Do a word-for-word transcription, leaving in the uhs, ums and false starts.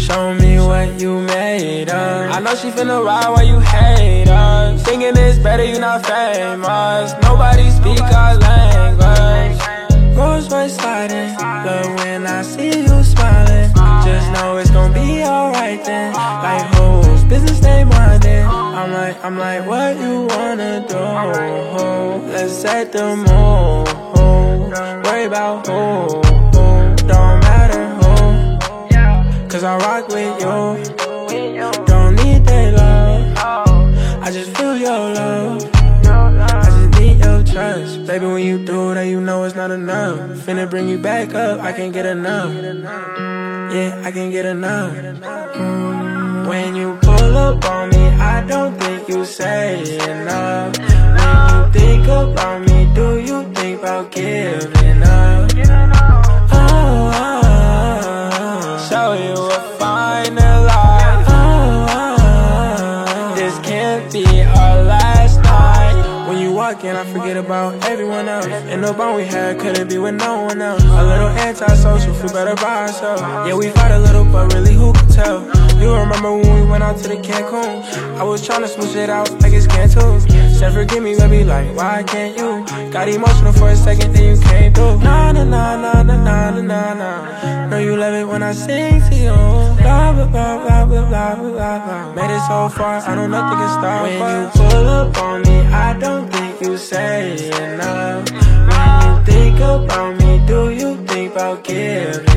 Show me what you made of. I know she finna ride while you hate us. Thinking it's better you not famous. Nobody speak our language. Rose Royce sliding, but when I see you smiling, just know it's gon' be alright then. Like whose business they mindin'. I'm like, I'm like, what you wanna do? Let's set the mood. Worry about who, don't matter who. Cause I rock with you. Don't need their love, I just feel your love. I just need your trust. Baby, when you do that, you know it's not enough. Finna bring you back up, I can't get enough. Yeah, I can't get enough. mm. When you pull up on me, I don't think you say enough. When you think about me, do you think about giving up? Oh, oh, oh. Show you a finer life. Oh, oh, oh. This can't be our last night. When you walk in, I forget about everyone else. And the bond we had couldn't be with no one else. A little antisocial, feel better by ourselves. Yeah, we fight a little, but really who could tell? You remember when we went out to the Cancun? I was tryna smooth it out like it's Cancun. Said forgive me, baby, like why can't you? Got emotional for a second, then you came through. Nah, nah, nah, nah, nah, nah, nah, nah. Know you love it when I sing to you. Blah, blah, blah, blah, blah, blah, blah, blah. Made it so far, I know nothing can stop. When you pull up on me, I don't think you say enough. When you think about me, do you think about giving